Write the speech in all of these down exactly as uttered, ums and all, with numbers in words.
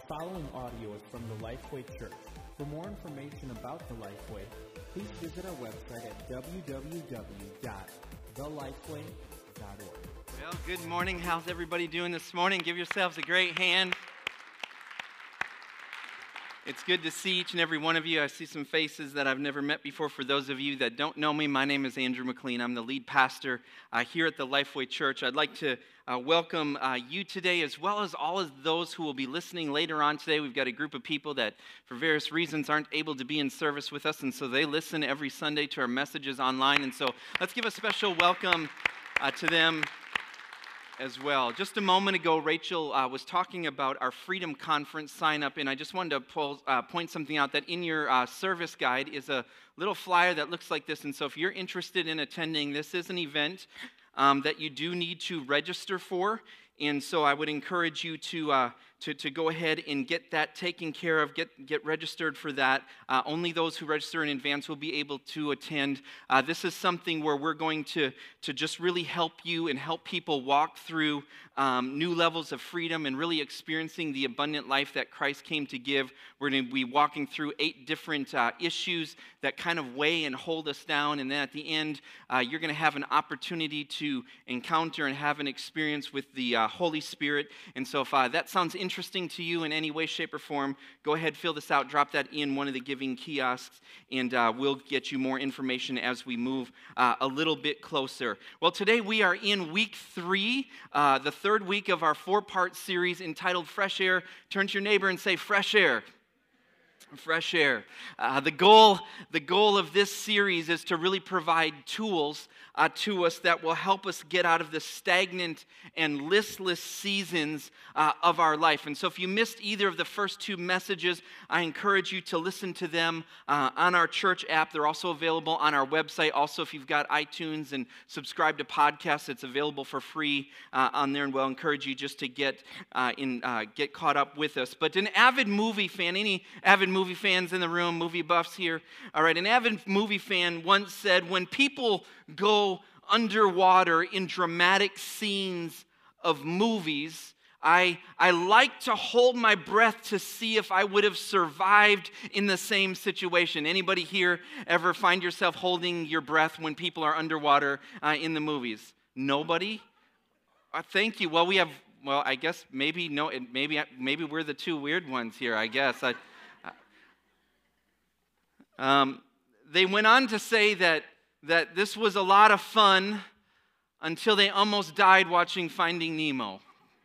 following audio is from the Lifeway Church. For more information about the Lifeway, please visit our website at w w w dot the lifeway dot org. Well, good morning. How's everybody doing this morning? Give yourselves a great hand. It's good to see each and every one of you. I see some faces that I've never met before. For those of you that don't know me, my name is Andrew McLean. I'm the lead pastor uh, here at the Lifeway Church. I'd like to uh, welcome uh, you today, as well as all of those who will be listening later on today. We've got a group of people that, for various reasons, aren't able to be in service with us, and so they listen every Sunday to our messages online. And so let's give a special welcome uh, to them as well. Just a moment ago, Rachel uh, was talking about our Freedom Conference sign-up, and I just wanted to pull, uh, point something out, that in your uh, service guide is a little flyer that looks like this. And so if you're interested in attending, this is an event um, that you do need to register for. And so I would encourage you to uh, to, to go ahead and get that taken care of, get, get registered for that. Uh, only those who register in advance will be able to attend. Uh, this is something where we're going to, to just really help you and help people walk through um, new levels of freedom and really experiencing the abundant life that Christ came to give. We're going to be walking through eight different uh, issues that kind of weigh and hold us down. And then at the end, uh, you're going to have an opportunity to encounter and have an experience with the uh, Holy Spirit. And so if uh, that sounds interesting to you in any way, shape, or form, go ahead, fill this out, drop that in one of the giving kiosks, and uh, we'll get you more information as we move uh, a little bit closer. Well, today we are in week three, uh, the third week of our four-part series entitled Fresh Air. Turn to your neighbor and say, fresh air. Fresh air. Uh, the goal, the goal of this series is to really provide tools uh, to us that will help us get out of the stagnant and listless seasons uh, of our life. And so if you missed either of the first two messages, I encourage you to listen to them uh, on our church app. They're also available on our website. Also, if you've got iTunes and subscribe to podcasts, it's available for free uh, on there. And we'll encourage you just to get uh, in, uh, get caught up with us. But an avid movie fan, any avid movie fans in the room, movie buffs here? All right, an avid movie fan once said, when people go underwater in dramatic scenes of movies, I, I like to hold my breath to see if I would have survived in the same situation. Anybody here ever find yourself holding your breath when people are underwater uh, in the movies? Nobody? Uh, thank you. Well, we have, well, I guess maybe, no, maybe, maybe we're the two weird ones here, I guess. I, Um, they went on to say that, that this was a lot of fun until they almost died watching Finding Nemo.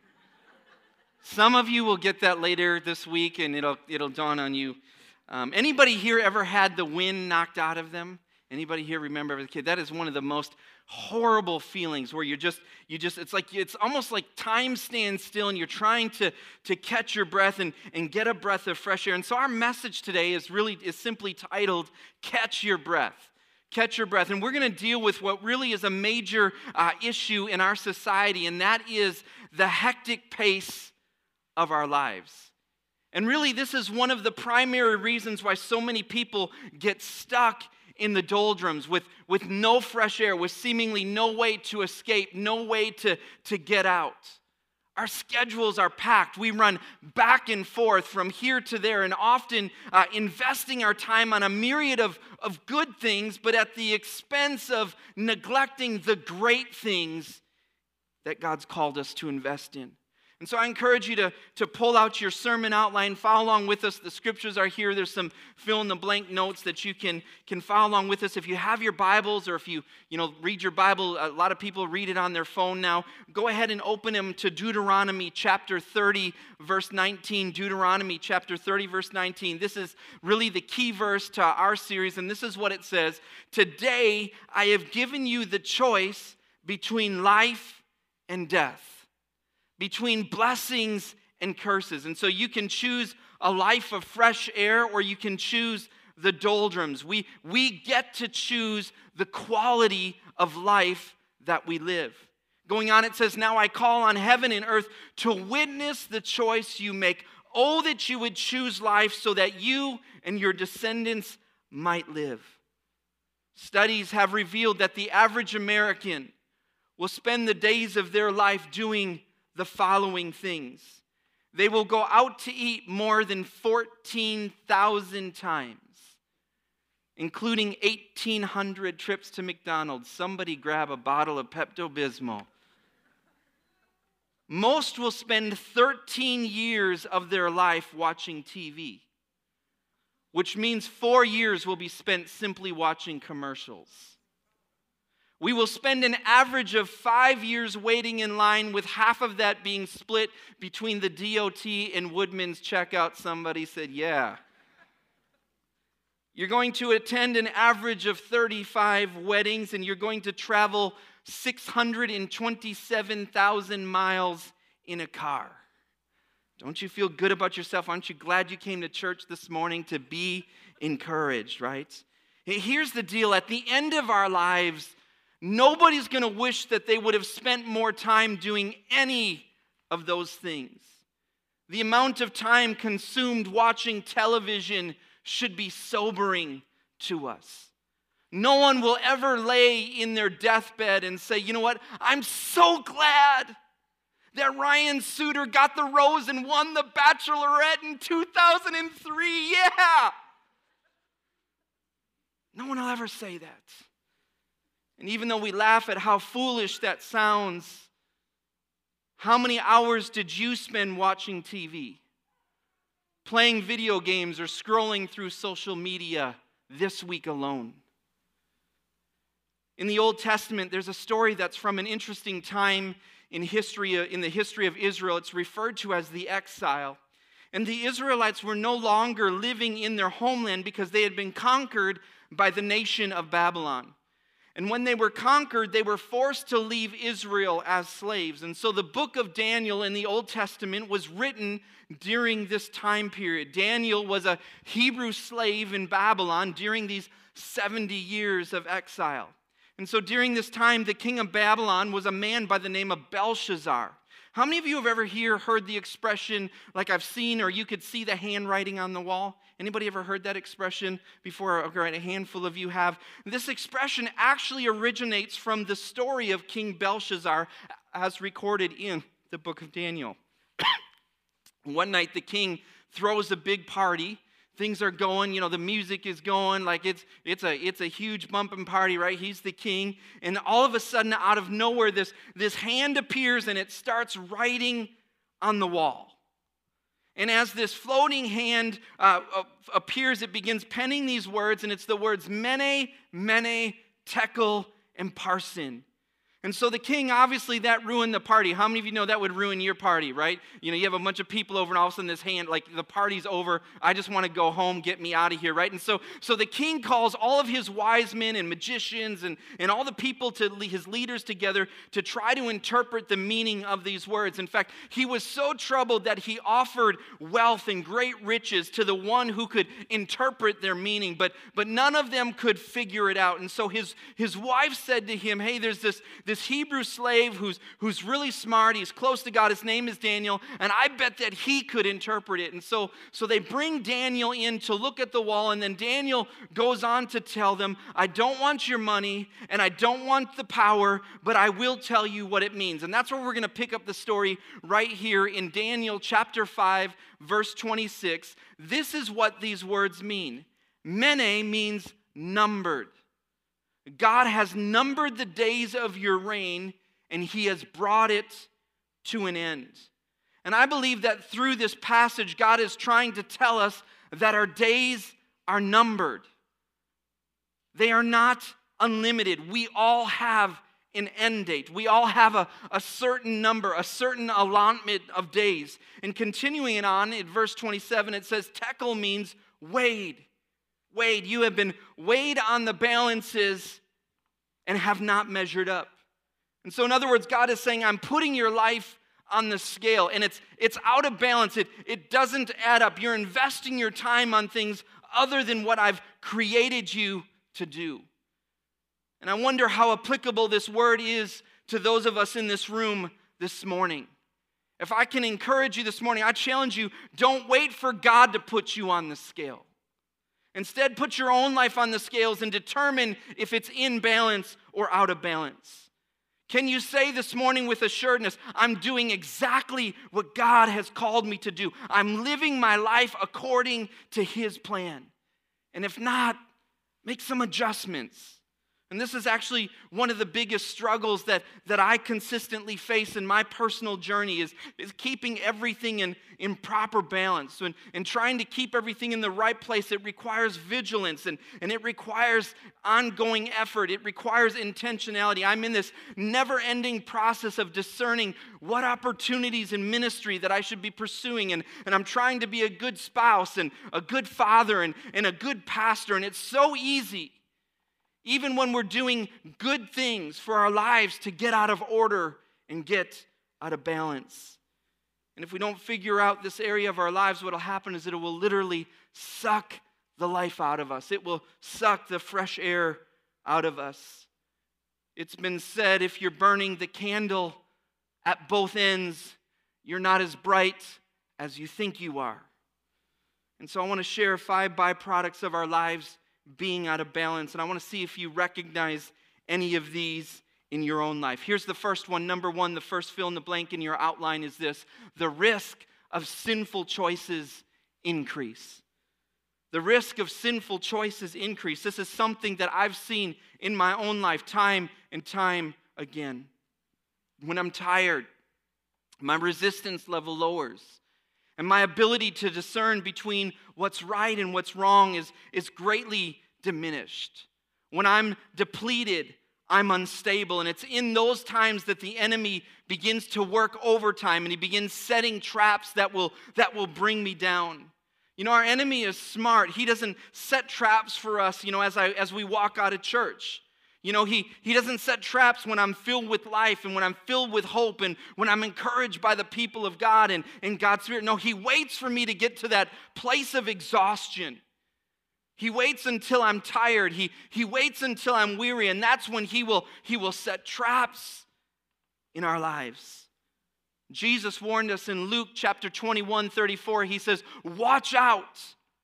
Some of you will get that later this week, and it'll, it'll dawn on you. Um, anybody here ever had the wind knocked out of them? Anybody here remember as a kid? That is one of the most horrible feelings where you're just, you just, it's like, it's almost like time stands still and you're trying to, to catch your breath and, and get a breath of fresh air. And so our message today is really, is simply titled, Catch Your Breath. Catch your breath. And we're going to deal with what really is a major uh, issue in our society, and that is the hectic pace of our lives. And really, this is one of the primary reasons why so many people get stuck in the doldrums with, with no fresh air, with seemingly no way to escape, no way to, to get out. Our schedules are packed. We run back and forth from here to there, and often uh, investing our time on a myriad of, of good things, but at the expense of neglecting the great things that God's called us to invest in. And so I encourage you to, to pull out your sermon outline, follow along with us. The scriptures are here. There's some fill-in-the-blank notes that you can, can follow along with us. If you have your Bibles, or if you, you know, read your Bible, a lot of people read it on their phone now. Go ahead and open them to Deuteronomy chapter thirty, verse nineteen. Deuteronomy chapter thirty, verse nineteen. This is really the key verse to our series, and this is what it says. Today I have given you the choice between life and death, between blessings and curses. And so you can choose a life of fresh air, or you can choose the doldrums. We, we get to choose the quality of life that we live. Going on, it says, now I call on heaven and earth to witness the choice you make. Oh, that you would choose life so that you and your descendants might live. Studies have revealed that the average American will spend the days of their life doing the following things. They will go out to eat more than fourteen thousand times, including eighteen hundred trips to McDonald's. Somebody grab a bottle of Pepto-Bismol. Most will spend thirteen years of their life watching T V, which means four years will be spent simply watching commercials. We will spend an average of five years waiting in line, with half of that being split between the D O T and Woodman's checkout. Somebody said, yeah. You're going to attend an average of thirty-five weddings, and you're going to travel six hundred twenty-seven thousand miles in a car. Don't you feel good about yourself? Aren't you glad you came to church this morning to be encouraged, right? Here's the deal. At the end of our lives, nobody's going to wish that they would have spent more time doing any of those things. The amount of time consumed watching television should be sobering to us. No one will ever lay in their deathbed and say, you know what, I'm so glad that Ryan Suter got the rose and won the Bachelorette in two thousand three. Yeah! No one will ever say that. And even though we laugh at how foolish that sounds, how many hours did you spend watching T V, playing video games, or scrolling through social media this week alone? In the Old Testament, there's a story that's from an interesting time in history, in the history of Israel. It's referred to as the exile. And the Israelites were no longer living in their homeland because they had been conquered by the nation of Babylon. And when they were conquered, they were forced to leave Israel as slaves. And so the book of Daniel in the Old Testament was written during this time period. Daniel was a Hebrew slave in Babylon during these seventy years of exile. And so during this time, the king of Babylon was a man by the name of Belshazzar. How many of you have ever here heard the expression, like I've seen, or you could see the handwriting on the wall? Anybody ever heard that expression before? Okay, a handful of you have. This expression actually originates from the story of King Belshazzar as recorded in the book of Daniel. One night the king throws a big party. Things are going, you know, the music is going, like it's it's a it's a huge bumping party, right? He's the king. And all of a sudden, out of nowhere, this, this hand appears and it starts writing on the wall. And as this floating hand uh, appears, it begins penning these words, and it's the words Mene, Mene, Tekel, and Parsin. And so the king, obviously that ruined the party. How many of you know that would ruin your party, right? You know, you have a bunch of people over and all of a sudden this hand, like the party's over. I just want to go home, get me out of here, right? And so, so the king calls all of his wise men and magicians and, and all the people, to his leaders together to try to interpret the meaning of these words. In fact, he was so troubled that he offered wealth and great riches to the one who could interpret their meaning, but, but none of them could figure it out. And so his, his wife said to him, hey, there's this, this This Hebrew slave who's, who's really smart. He's close to God. His name is Daniel. And I bet that he could interpret it. And so, so they bring Daniel in to look at the wall. And then Daniel goes on to tell them, I don't want your money and I don't want the power, but I will tell you what it means. And that's where we're going to pick up the story right here in Daniel chapter five, verse twenty-six. This is what these words mean. Mene means numbered. God has numbered the days of your reign, and he has brought it to an end. And I believe that through this passage, God is trying to tell us that our days are numbered. They are not unlimited. We all have an end date. We all have a, a certain number, a certain allotment of days. And continuing on in verse twenty-seven, it says, Tekel means weighed. Weighed, you have been weighed on the balances and have not measured up. And so in other words, God is saying, I'm putting your life on the scale, and it's it's out of balance. It, it doesn't add up. You're investing your time on things other than what I've created you to do. And I wonder how applicable this word is to those of us in this room this morning. If I can encourage you this morning, I challenge you, don't wait for God to put you on the scale. Instead, put your own life on the scales and determine if it's in balance or out of balance. Can you say this morning with assuredness, I'm doing exactly what God has called me to do? I'm living my life according to His plan. And if not, make some adjustments. And this is actually one of the biggest struggles that, that I consistently face in my personal journey is, is keeping everything in, in proper balance. And, and trying to keep everything in the right place, it requires vigilance and, and it requires ongoing effort. It requires intentionality. I'm in this never-ending process of discerning what opportunities in ministry that I should be pursuing. And, and I'm trying to be a good spouse and a good father and, and a good pastor. And it's so easy, even when we're doing good things for our lives, to get out of order and get out of balance. And if we don't figure out this area of our lives, what will happen is it will literally suck the life out of us. It will suck the fresh air out of us. It's been said, if you're burning the candle at both ends, you're not as bright as you think you are. And so I want to share five byproducts of our lives being out of balance. And I want to see if you recognize any of these in your own life. Here's the first one. Number one, the first fill in the blank in your outline is this: the risk of sinful choices increase. The risk of sinful choices increase. This is something that I've seen in my own life time and time again. When I'm tired, my resistance level lowers. And my ability to discern between what's right and what's wrong is, is greatly diminished. When I'm depleted, I'm unstable. And it's in those times that the enemy begins to work overtime and he begins setting traps that will, that will bring me down. You know, our enemy is smart. He doesn't set traps for us, you know, as I as we walk out of church. You know, he, he doesn't set traps when I'm filled with life and when I'm filled with hope and when I'm encouraged by the people of God and, and God's Spirit. No, he waits for me to get to that place of exhaustion. He waits until I'm tired. He, he waits until I'm weary, and that's when he will, he will set traps in our lives. Jesus warned us in Luke chapter twenty-one, thirty-four. He says, watch out.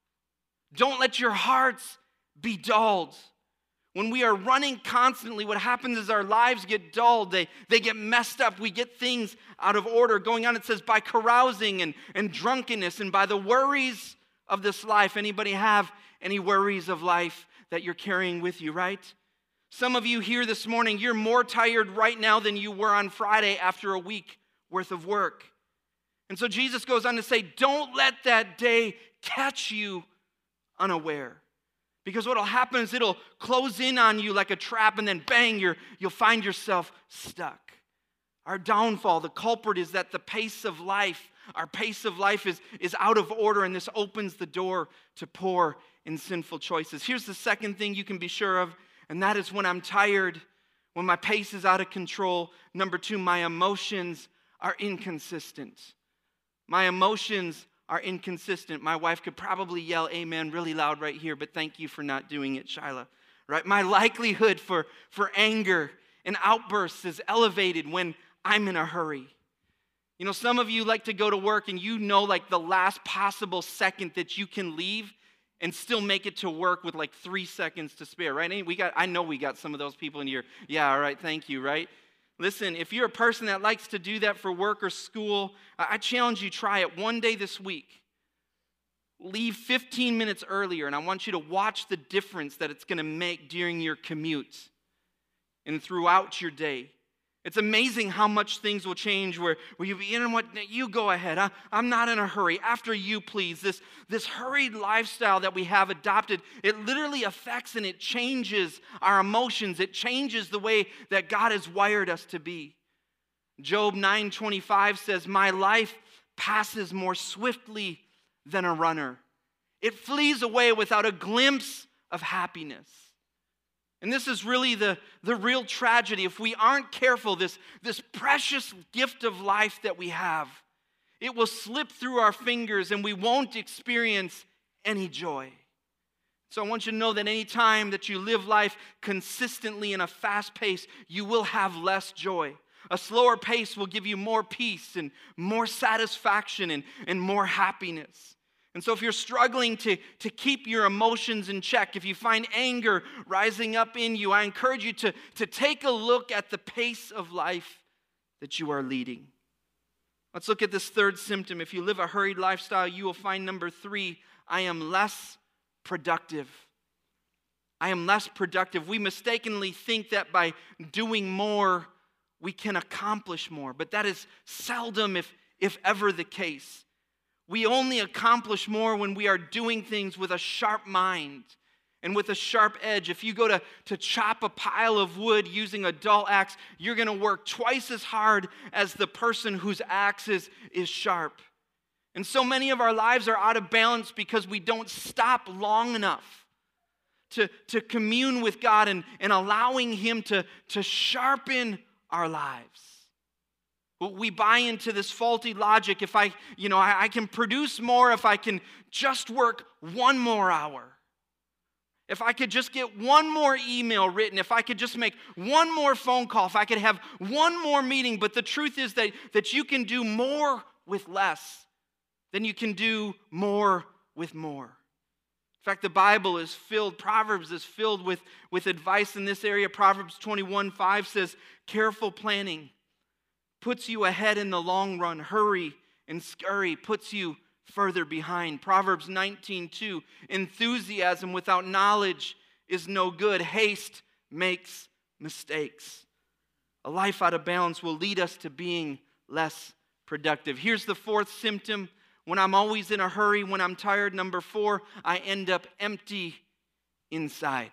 Don't let your hearts be dulled. When we are running constantly, what happens is our lives get dulled. They, they get messed up. We get things out of order going on. It says by carousing and, and drunkenness and by the worries of this life. Anybody have any worries of life that you're carrying with you, right? Some of you here this morning, you're more tired right now than you were on Friday after a week worth of work. And so Jesus goes on to say, don't let that day catch you unaware. Because what will happen is it'll close in on you like a trap, and then bang, you're, you'll find yourself stuck. Our downfall, the culprit, is that the pace of life, our pace of life is, is out of order, and this opens the door to poor and sinful choices. Here's the second thing you can be sure of, and that is when I'm tired, when my pace is out of control. Number two, my emotions are inconsistent. My emotions are inconsistent. My wife could probably yell amen really loud right here, but thank you for not doing it, Shyla. Right? My likelihood for, for anger and outbursts is elevated when I'm in a hurry. You know, some of you like to go to work and you know like the last possible second that you can leave and still make it to work with like three seconds to spare, right? We got, I know we got some of those people in here. Yeah, all right, thank you, right? Listen, if you're a person that likes to do that for work or school, I challenge you, try it one day this week. Leave fifteen minutes earlier, and I want you to watch the difference that it's going to make during your commute and throughout your day. It's amazing how much things will change where, where you be, you know what, you go ahead. I, I'm not in a hurry. After you, please. This, this hurried lifestyle that we have adopted, it literally affects and it changes our emotions. It changes the way that God has wired us to be. Job nine twenty-five says, my life passes more swiftly than a runner. It flees away without a glimpse of happiness. And this is really the, the real tragedy. If we aren't careful, this, this precious gift of life that we have, it will slip through our fingers and we won't experience any joy. So I want you to know that any time that you live life consistently in a fast pace, you will have less joy. A slower pace will give you more peace and more satisfaction and, and more happiness. And so if you're struggling to, to keep your emotions in check, if you find anger rising up in you, I encourage you to, to take a look at the pace of life that you are leading. Let's look at this third symptom. If you live a hurried lifestyle, you will find number three, I am less productive. I am less productive. We mistakenly think that by doing more, we can accomplish more. But that is seldom, if, if ever, the case. We only accomplish more when we are doing things with a sharp mind and with a sharp edge. If you go to, to chop a pile of wood using a dull axe, you're going to work twice as hard as the person whose axe is, is sharp. And so many of our lives are out of balance because we don't stop long enough to, to commune with God and, and allowing Him to, to sharpen our lives. We buy into this faulty logic. If I, you know, I, I can produce more if I can just work one more hour. If I could just get one more email written, if I could just make one more phone call, if I could have one more meeting. But the truth is that, that you can do more with less than you can do more with more. In fact, the Bible is filled, Proverbs is filled with, with advice in this area. Proverbs twenty-one five says, careful planning puts you ahead in the long run. Hurry and scurry puts you further behind. Proverbs nineteen two, enthusiasm without knowledge is no good. Haste makes mistakes. A life out of balance will lead us to being less productive. Here's the fourth symptom. When I'm always in a hurry, when I'm tired, number four, I end up empty inside.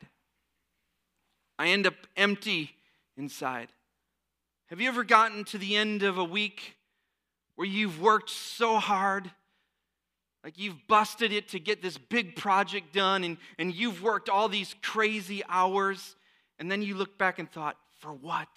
I end up empty inside. Have you ever gotten to the end of a week where you've worked so hard, like you've busted it to get this big project done, and, and you've worked all these crazy hours, and then you look back and thought, for what?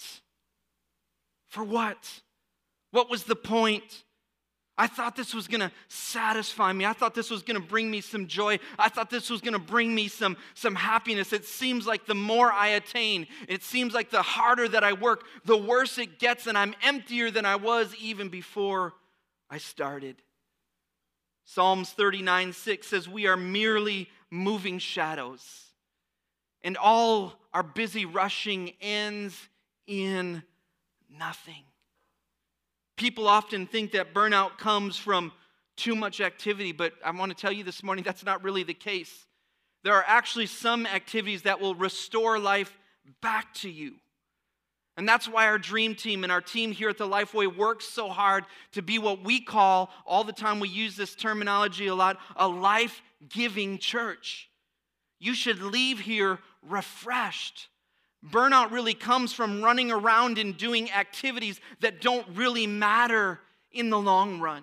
For what? What was the point? I thought this was going to satisfy me. I thought this was going to bring me some joy. I thought this was going to bring me some, some happiness. It seems like the more I attain, it seems like the harder that I work, the worse it gets, and I'm emptier than I was even before I started. Psalms thirty-nine six says, we are merely moving shadows, and all our busy rushing ends in nothing. People often think that burnout comes from too much activity, but I want to tell you this morning that's not really the case. There are actually some activities that will restore life back to you. And that's why our dream team and our team here at the Lifeway works so hard to be what we call, all the time we use this terminology a lot, a life-giving church. You should leave here refreshed. Burnout really comes from running around and doing activities that don't really matter in the long run.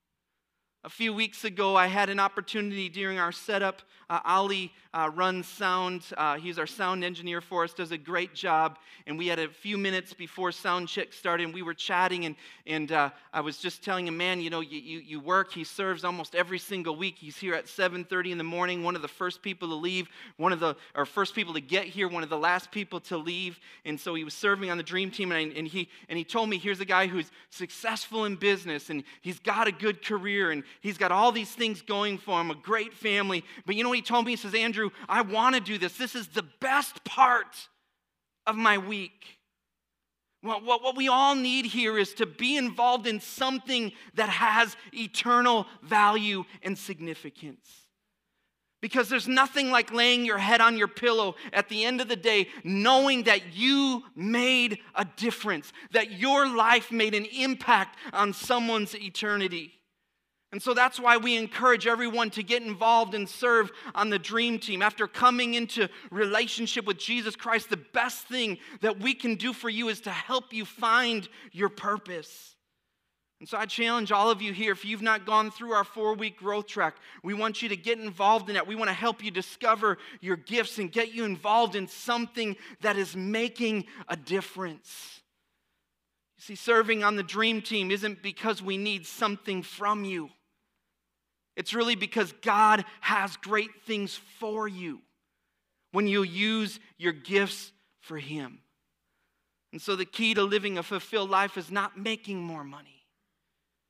A few weeks ago, I had an opportunity during our setup. Uh, Ali uh, runs sound. Uh, he's our sound engineer for us, does a great job. And we had a few minutes before sound check started, and we were chatting. And, and uh, I was just telling him, man, you know, you, you, you work. He serves almost every single week. He's here at seven thirty in the morning, one of the first people to leave, one of the or first people to get here, one of the last people to leave. And so he was serving on the dream team, and, I, and, he, and he told me, here's a guy who's successful in business, and he's got a good career, and he's got all these things going for him, a great family. But you know what he told me? He says, Andrew, I want to do this. This is the best part of my week. Well, what, what we all need here is to be involved in something that has eternal value and significance. Because there's nothing like laying your head on your pillow at the end of the day knowing that you made a difference, that your life made an impact on someone's eternity. And so that's why we encourage everyone to get involved and serve on the dream team. After coming into relationship with Jesus Christ, the best thing that we can do for you is to help you find your purpose. And so I challenge all of you here, if you've not gone through our four-week growth track, we want you to get involved in that. We want to help you discover your gifts and get you involved in something that is making a difference. You see, serving on the dream team isn't because we need something from you. It's really because God has great things for you when you use your gifts for Him. And so the key to living a fulfilled life is not making more money.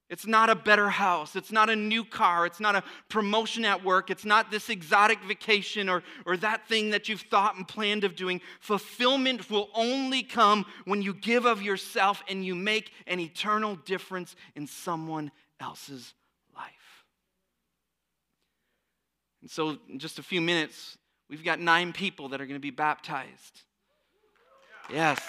It's not a better house. It's not a new car. It's not a promotion at work. It's not this exotic vacation or, or that thing that you've thought and planned of doing. Fulfillment will only come when you give of yourself and you make an eternal difference in someone else's life. And so in just a few minutes, we've got nine people that are going to be baptized. Yes.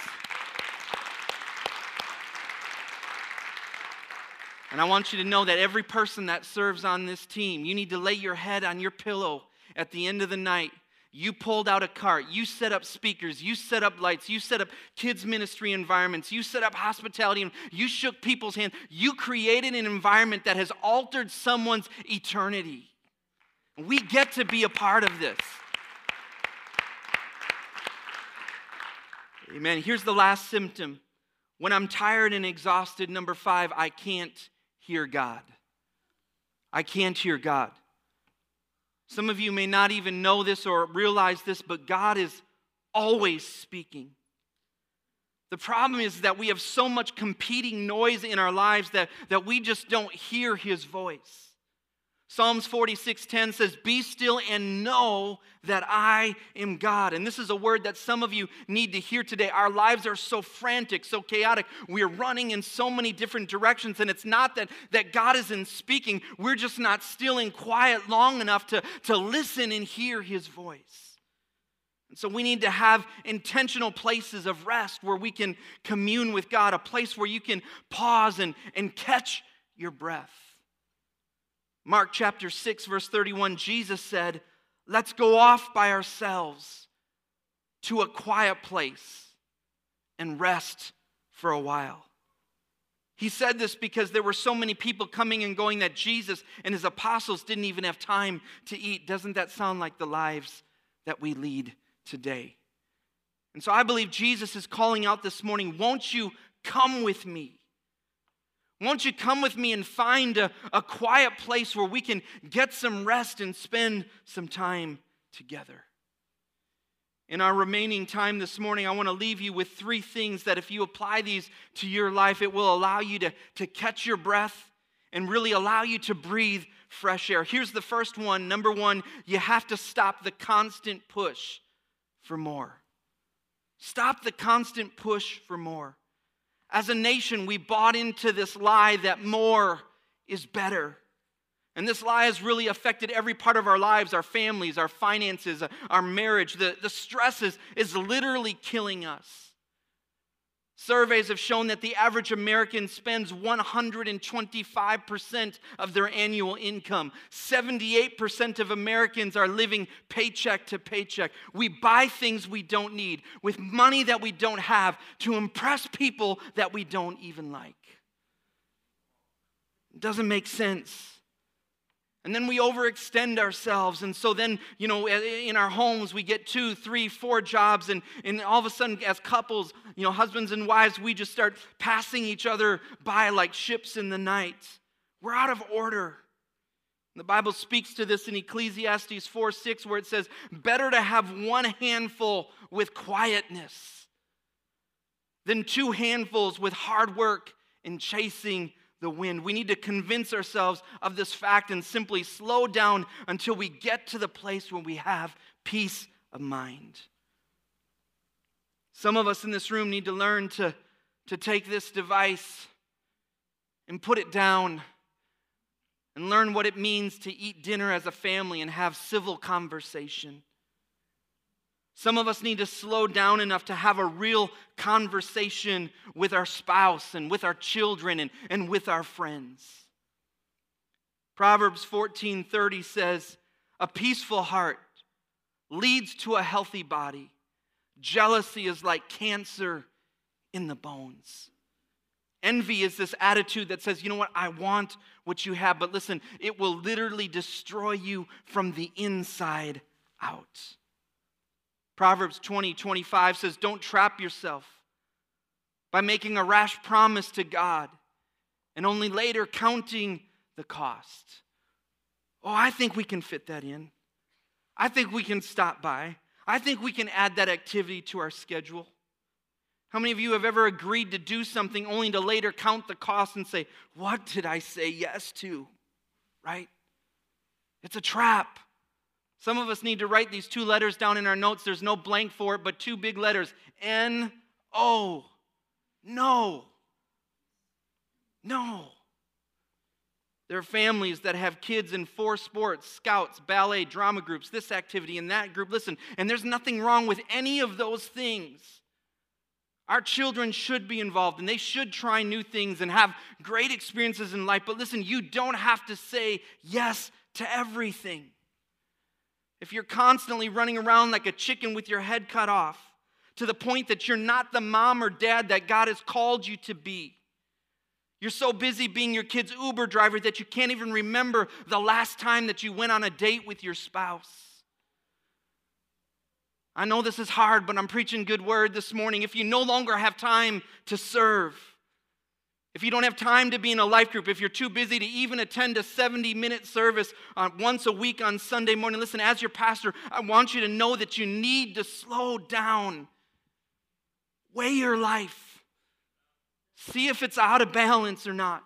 And I want you to know that every person that serves on this team, you need to lay your head on your pillow at the end of the night. You pulled out a cart. You set up speakers. You set up lights. You set up kids' ministry environments. You set up hospitality. And you shook people's hands. You created an environment that has altered someone's eternity. We get to be a part of this. Amen. Here's the last symptom. When I'm tired and exhausted, number five, I can't hear God. I can't hear God. Some of you may not even know this or realize this, but God is always speaking. The problem is that we have so much competing noise in our lives that, that we just don't hear His voice. Psalms forty-six ten says, "Be still and know that I am God." And this is a word that some of you need to hear today. Our lives are so frantic, so chaotic. We're running in so many different directions. And it's not that, that God isn't speaking. We're just not still and quiet long enough to, to listen and hear His voice. And so we need to have intentional places of rest where we can commune with God, a place where you can pause and, and catch your breath. Mark chapter six, verse thirty-one, Jesus said, "Let's go off by ourselves to a quiet place and rest for a while." He said this because there were so many people coming and going that Jesus and His apostles didn't even have time to eat. Doesn't that sound like the lives that we lead today? And so I believe Jesus is calling out this morning, won't you come with me? Won't you come with me and find a, a quiet place where we can get some rest and spend some time together? In our remaining time this morning, I want to leave you with three things that if you apply these to your life, it will allow you to, to catch your breath and really allow you to breathe fresh air. Here's the first one. Number one, you have to stop the constant push for more. Stop the constant push for more. As a nation, we bought into this lie that more is better. And this lie has really affected every part of our lives, our families, our finances, our marriage. The, the stress is, is literally killing us. Surveys have shown that the average American spends one hundred twenty-five percent of their annual income. seventy-eight percent of Americans are living paycheck to paycheck. We buy things we don't need with money that we don't have to impress people that we don't even like. It doesn't make sense. And then we overextend ourselves. And so then, you know, in our homes, we get two, three, four jobs. And, and all of a sudden, as couples, you know, husbands and wives, we just start passing each other by like ships in the night. We're out of order. The Bible speaks to this in Ecclesiastes four six, where it says, "Better to have one handful with quietness than two handfuls with hard work and chasing the wind." We need to convince ourselves of this fact and simply slow down until we get to the place where we have peace of mind. Some of us in this room need to learn to, to take this device and put it down and learn what it means to eat dinner as a family and have civil conversation. Some of us need to slow down enough to have a real conversation with our spouse and with our children and, and with our friends. Proverbs fourteen thirty says, "A peaceful heart leads to a healthy body. Jealousy is like cancer in the bones." Envy is this attitude that says, you know what, I want what you have, but listen, it will literally destroy you from the inside out. Proverbs twenty twenty-five says, "Don't trap yourself by making a rash promise to God and only later counting the cost." Oh, I think we can fit that in. I think we can stop by. I think we can add that activity to our schedule. How many of you have ever agreed to do something only to later count the cost and say, what did I say yes to? Right? It's a trap. Some of us need to write these two letters down in our notes. There's no blank for it, but two big letters. N O. No. No. There are families that have kids in four sports, scouts, ballet, drama groups, this activity and that group. Listen, and there's nothing wrong with any of those things. Our children should be involved, and they should try new things and have great experiences in life. But listen, you don't have to say yes to everything. If you're constantly running around like a chicken with your head cut off, to the point that you're not the mom or dad that God has called you to be, you're so busy being your kid's Uber driver that you can't even remember the last time that you went on a date with your spouse. I know this is hard, but I'm preaching good word this morning. If you no longer have time to serve, if you don't have time to be in a life group, if you're too busy to even attend a seventy-minute service uh, once a week on Sunday morning, listen, as your pastor, I want you to know that you need to slow down. Weigh your life. See if it's out of balance or not.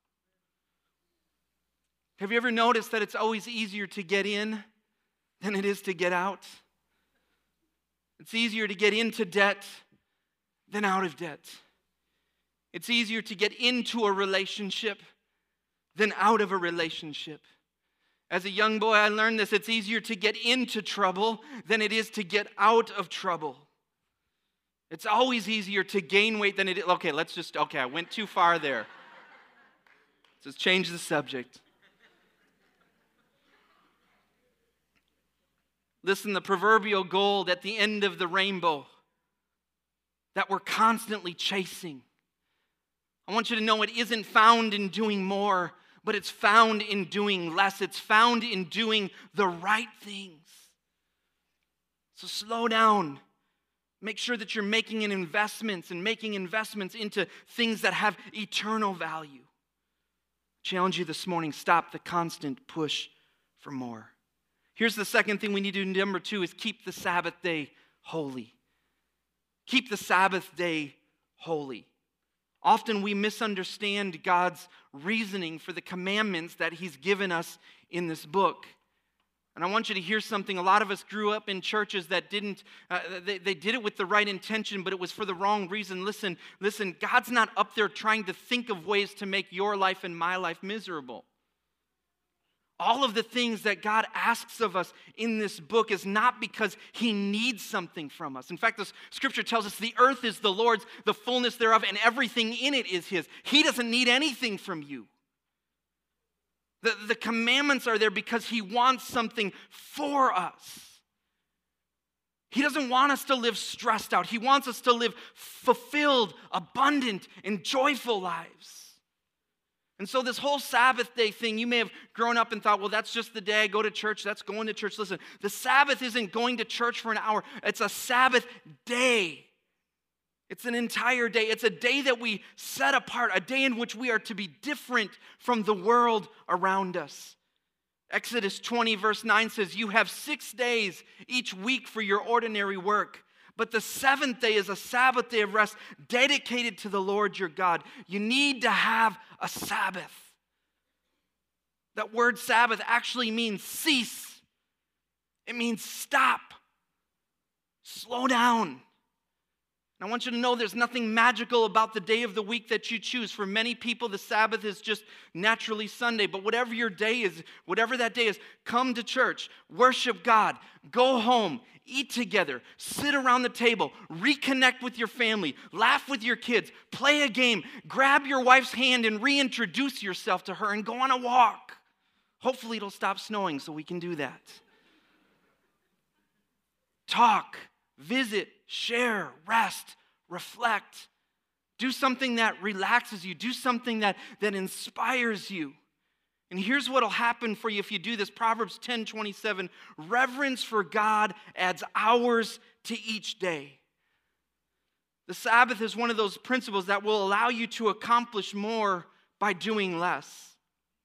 Have you ever noticed that it's always easier to get in than it is to get out? It's easier to get into debt than out of debt. It's easier to get into a relationship than out of a relationship. As a young boy, I learned this. It's easier to get into trouble than it is to get out of trouble. It's always easier to gain weight than it is. Okay, let's just, okay, I went too far there. Let's just change the subject. Listen, the proverbial gold at the end of the rainbow that we're constantly chasing, I want you to know it isn't found in doing more, but it's found in doing less. It's found in doing the right things. So slow down. Make sure that you're making an investments and making investments into things that have eternal value. I challenge you this morning, stop the constant push for more. Here's the second thing we need to do. Number two is keep the Sabbath day holy. Keep the Sabbath day holy. Often we misunderstand God's reasoning for the commandments that He's given us in this book. And I want you to hear something. A lot of us grew up in churches that didn't, uh, they, they did it with the right intention, but it was for the wrong reason. Listen, listen, God's not up there trying to think of ways to make your life and my life miserable. All of the things that God asks of us in this book is not because He needs something from us. In fact, the scripture tells us the earth is the Lord's, the fullness thereof, and everything in it is His. He doesn't need anything from you. The, the commandments are there because He wants something for us. He doesn't want us to live stressed out. He wants us to live fulfilled, abundant, and joyful lives. And so this whole Sabbath day thing, you may have grown up and thought, well, that's just the day I go to church. That's going to church. Listen, the Sabbath isn't going to church for an hour. It's a Sabbath day. It's an entire day. It's a day that we set apart, a day in which we are to be different from the world around us. Exodus twenty verse nine says, you have six days each week for your ordinary work. But the seventh day is a Sabbath day of rest dedicated to the Lord your God. You need to have a Sabbath. That word Sabbath actually means cease. It means stop. Slow down. And I want you to know there's nothing magical about the day of the week that you choose. For many people, the Sabbath is just naturally Sunday. But whatever your day is, whatever that day is, come to church, worship God, go home, eat together, sit around the table, reconnect with your family, laugh with your kids, play a game, grab your wife's hand and reintroduce yourself to her and go on a walk. Hopefully it'll stop snowing so we can do that. Talk, visit, share, rest, reflect. Do something that relaxes you. Do something that, that inspires you. And here's what will happen for you if you do this. Proverbs ten twenty-seven, reverence for God adds hours to each day. The Sabbath is one of those principles that will allow you to accomplish more by doing less.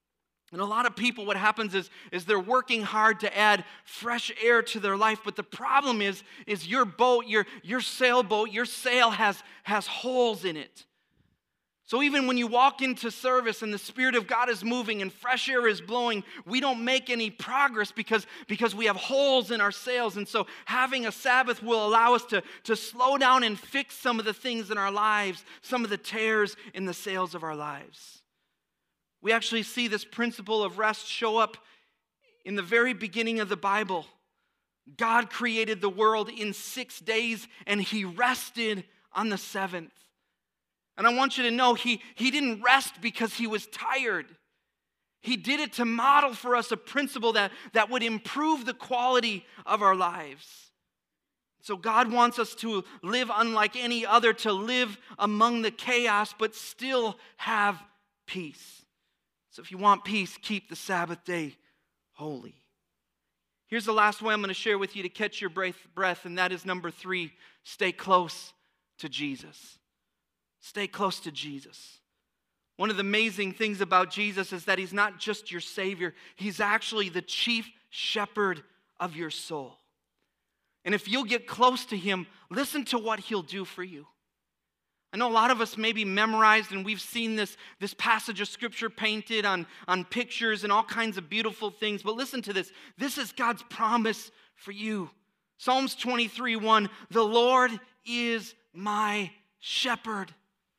And a lot of people, what happens is, is they're working hard to add fresh air to their life. But the problem is, is your boat, your, your sailboat, your sail has, has holes in it. So even when you walk into service and the Spirit of God is moving and fresh air is blowing, we don't make any progress because, because we have holes in our sails. And so having a Sabbath will allow us to, to slow down and fix some of the things in our lives, some of the tears in the sails of our lives. We actually see this principle of rest show up in the very beginning of the Bible. God created the world in six days and He rested on the seventh. And I want you to know He, he didn't rest because He was tired. He did it to model for us a principle that, that would improve the quality of our lives. So God wants us to live unlike any other, to live among the chaos, but still have peace. So if you want peace, keep the Sabbath day holy. Here's the last way I'm going to share with you to catch your breath, breath, and that is number three, stay close to Jesus. Stay close to Jesus. One of the amazing things about Jesus is that He's not just your Savior. He's actually the chief shepherd of your soul. And if you'll get close to Him, listen to what He'll do for you. I know a lot of us maybe memorized and we've seen this, this passage of Scripture painted on, on pictures and all kinds of beautiful things. But listen to this. This is God's promise for you. Psalms twenty-three one, the Lord is my shepherd.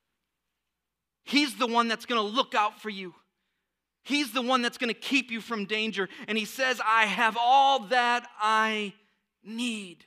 He's the one that's going to look out for you. He's the one that's going to keep you from danger. And He says, I have all that I need.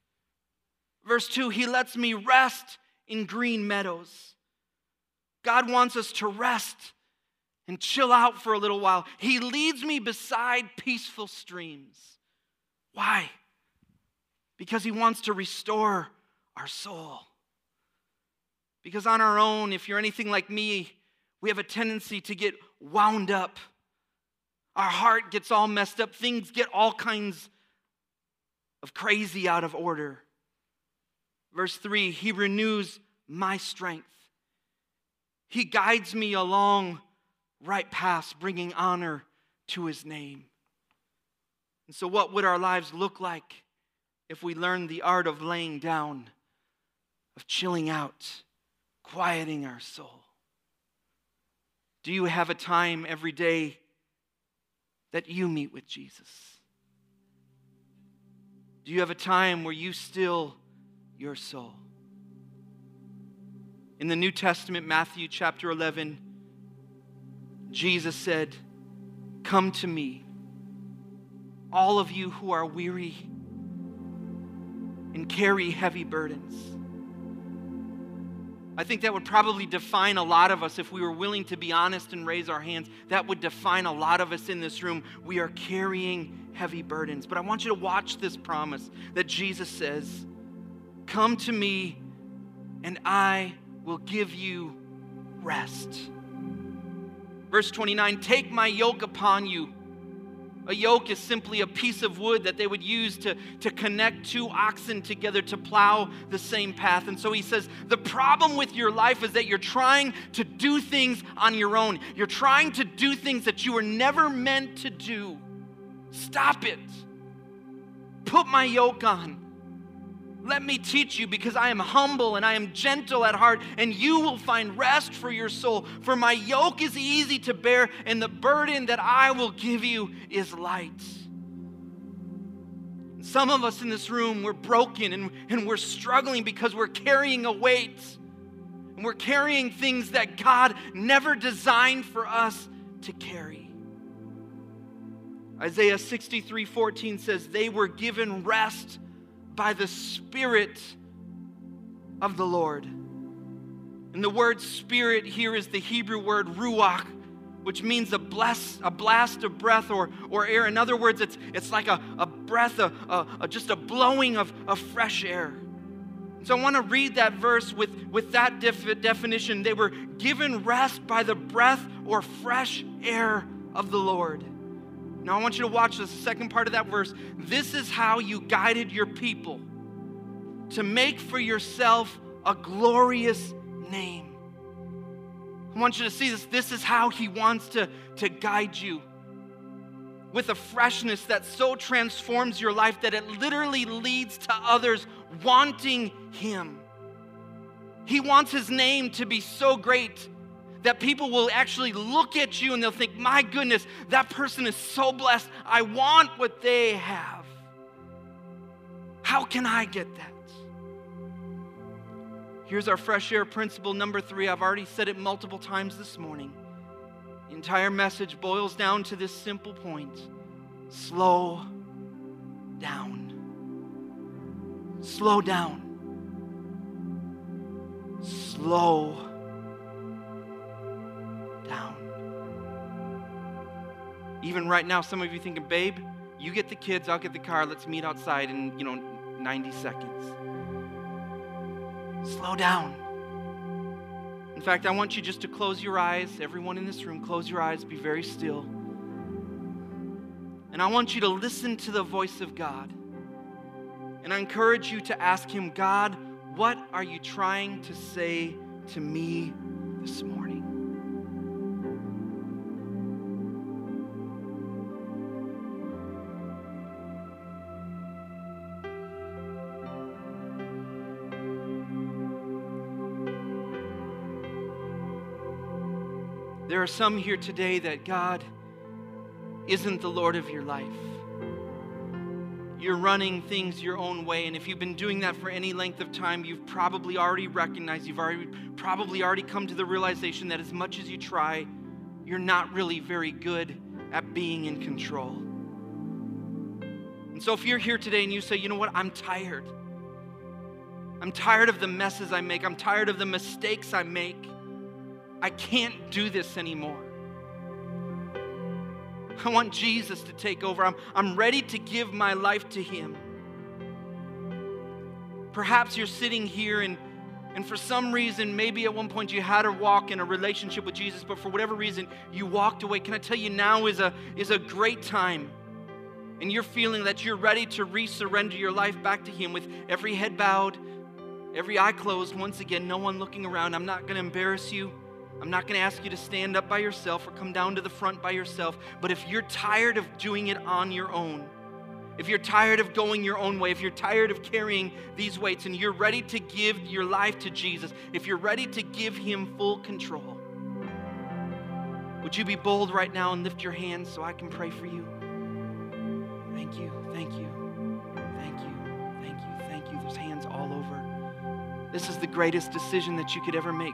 Verse two, He lets me rest in green meadows. God wants us to rest and chill out for a little while. He leads me beside peaceful streams. Why? Because He wants to restore our soul. Because on our own, if you're anything like me, we have a tendency to get wound up. Our heart gets all messed up. Things get all kinds of crazy out of order. Verse three, He renews my strength. He guides me along right paths, bringing honor to His name. And so what would our lives look like if we learned the art of laying down, of chilling out, quieting our soul? Do you have a time every day that you meet with Jesus? Do you have a time where you still your soul? In the New Testament, Matthew chapter eleven, Jesus said, come to me, all of you who are weary and carry heavy burdens. I think that would probably define a lot of us if we were willing to be honest and raise our hands. That would define a lot of us in this room. We are carrying heavy burdens. But I want you to watch this promise that Jesus says, come to me and I will give you rest. Verse twenty-nine, take my yoke upon you. A yoke is simply a piece of wood that they would use to, to connect two oxen together to plow the same path. And so He says, the problem with your life is that you're trying to do things on your own. You're trying to do things that you were never meant to do. Stop it. Put my yoke on. Let me teach you, because I am humble and I am gentle at heart, and you will find rest for your soul. For my yoke is easy to bear, and the burden that I will give you is light. Some of us in this room, we're broken and, and we're struggling because we're carrying a weight. And we're carrying things that God never designed for us to carry. Isaiah sixty-three fourteen says, they were given rest by the Spirit of the Lord. And the word spirit here is the Hebrew word ruach, which means a blast, a blast of breath or, or air. In other words, it's, it's like a, a breath, a, a, a, just a blowing of, of fresh air. So I want to read that verse with, with that def- definition. They were given rest by the breath or fresh air of the Lord. Now I want you to watch this, the second part of that verse. This is how you guided your people to make for yourself a glorious name. I want you to see this. This is how he wants to, to guide you. With a freshness that so transforms your life that it literally leads to others wanting him. He wants his name to be so great that people will actually look at you and they'll think, my goodness, that person is so blessed. I want what they have. How can I get that? Here's our fresh air principle number three. I've already said it multiple times this morning. The entire message boils down to this simple point. Slow down. Slow down. Slow down. Even right now, some of you thinking, babe, you get the kids, I'll get the car, let's meet outside in, you know, ninety seconds. Slow down. In fact, I want you just to close your eyes. Everyone in this room, close your eyes, be very still. And I want you to listen to the voice of God. And I encourage you to ask him, God, what are you trying to say to me this morning? There are some here today that God isn't the Lord of your life. You're running things your own way, and if you've been doing that for any length of time, you've probably already recognized, you've already probably already come to the realization that as much as you try, you're not really very good at being in control. And so if you're here today and you say, you know what, I'm tired. I'm tired of the messes I make. I'm tired of the mistakes I make. I can't do this anymore. I want Jesus to take over. I'm, I'm ready to give my life to him. Perhaps you're sitting here and, and for some reason, maybe at one point you had a walk in a relationship with Jesus, but for whatever reason, you walked away. Can I tell you, now is a, is a great time. And you're feeling that you're ready to re-surrender your life back to him with every head bowed, every eye closed. Once again, no one looking around. I'm not going to embarrass you. I'm not going to ask you to stand up by yourself or come down to the front by yourself. But if you're tired of doing it on your own, if you're tired of going your own way, if you're tired of carrying these weights and you're ready to give your life to Jesus, if you're ready to give him full control, would you be bold right now and lift your hands so I can pray for you? Thank you, thank you, thank you, thank you, thank you. There's hands all over. This is the greatest decision that you could ever make.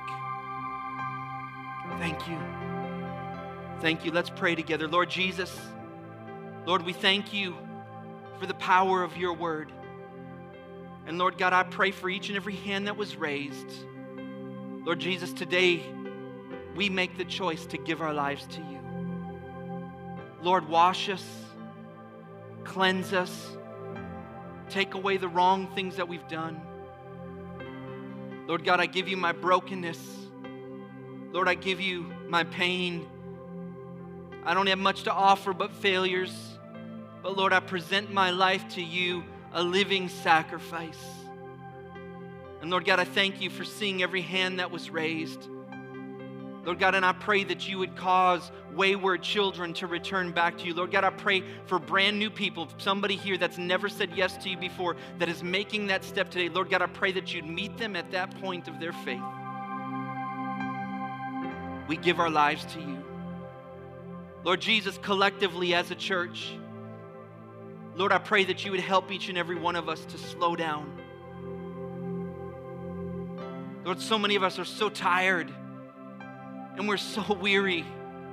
Thank you. Thank you. Let's pray together. Lord Jesus, Lord, we thank you for the power of your word. And Lord God, I pray for each and every hand that was raised. Lord Jesus, today we make the choice to give our lives to you. Lord, wash us, cleanse us, take away the wrong things that we've done. Lord God, I give you my brokenness. Lord, I give you my pain. I don't have much to offer but failures. But Lord, I present my life to you, a living sacrifice. And Lord God, I thank you for seeing every hand that was raised. Lord God, and I pray that you would cause wayward children to return back to you. Lord God, I pray for brand new people, somebody here that's never said yes to you before, that is making that step today. Lord God, I pray that you'd meet them at that point of their faith. We give our lives to you. Lord Jesus, collectively as a church, Lord, I pray that you would help each and every one of us to slow down. Lord, so many of us are so tired and we're so weary.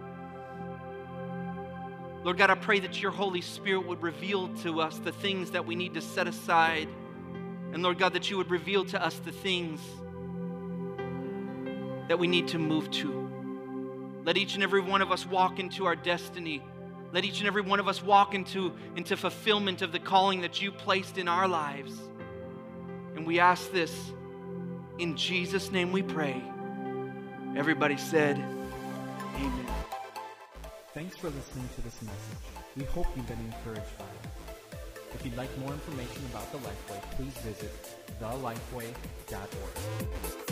Lord God, I pray that your Holy Spirit would reveal to us the things that we need to set aside. And Lord God, that you would reveal to us the things that we need to move to. Let each and every one of us walk into our destiny. Let each and every one of us walk into, into fulfillment of the calling that you placed in our lives. And we ask this in Jesus' name we pray. Everybody said, amen. Thanks for listening to this message. We hope you've been encouraged by it. If you'd like more information about The Lifeway, please visit the lifeway dot org.